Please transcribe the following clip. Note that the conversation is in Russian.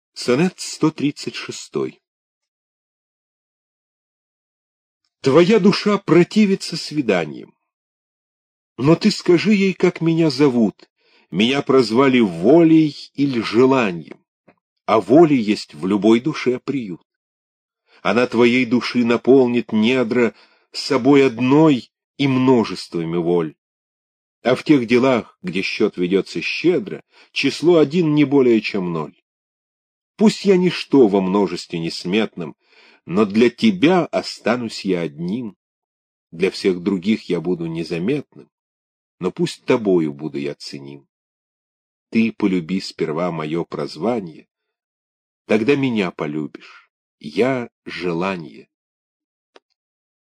Сонет 136. Твоя душа противится свиданиям, но ты скажи ей, как меня зовут. Меня прозвали волей или желанием, а воля есть в любой душе приют. Она твоей души наполнит недра собой одной и множествами воль. А в тех делах, где счет ведется щедро, число один не более чем 0. Пусть я ничто во множестве несметном, но для тебя останусь я одним. Для всех других я буду незаметным, но пусть тобою буду я ценим. Ты полюби сперва мое прозвание, тогда меня полюбишь. Я — желание.